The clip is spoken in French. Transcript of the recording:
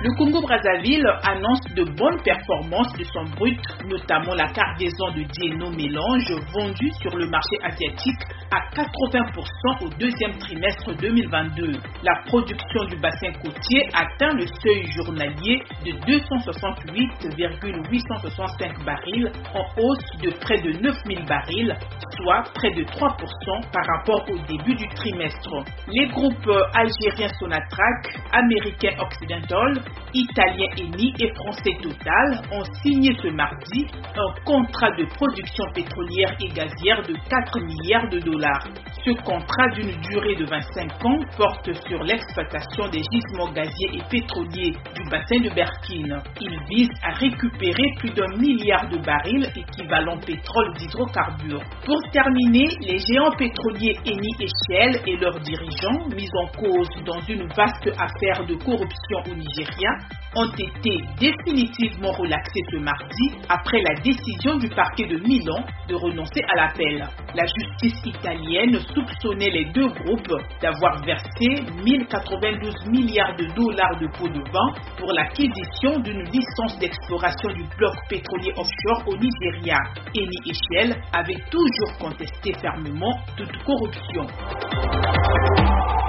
Le Congo-Brazzaville annonce de bonnes performances de son brut, notamment la cargaison de Dieno mélange vendue sur le marché asiatique à 80% au deuxième trimestre 2022. La production du bassin côtier atteint le seuil journalier de 268,865 barils, en hausse de près de 9000 barils, soit près de 3% par rapport au début du trimestre. Les groupes algériens Sonatrach, américains Occidental, italien Eni et français Total ont signé ce mardi un contrat de production pétrolière et gazière de 4 milliards de dollars. Ce contrat d'une durée de 25 ans porte sur l'exploitation des gisements gaziers et pétroliers du bassin de Berkine. Il vise à récupérer plus d'1 milliard de barils équivalent pétrole d'hydrocarbures. Pour terminer, les géants pétroliers Eni et Shell et leurs dirigeants, mis en cause dans une vaste affaire de corruption au Nigeria, ont été définitivement relaxés ce mardi après la décision du parquet de Milan de renoncer à l'appel. La justice italienne soupçonnait les deux groupes d'avoir versé 1092 milliards de dollars de pots de vin pour l'acquisition d'une licence d'exploration du bloc pétrolier offshore au Nigeria. Eni et Shell avaient toujours contesté fermement toute corruption.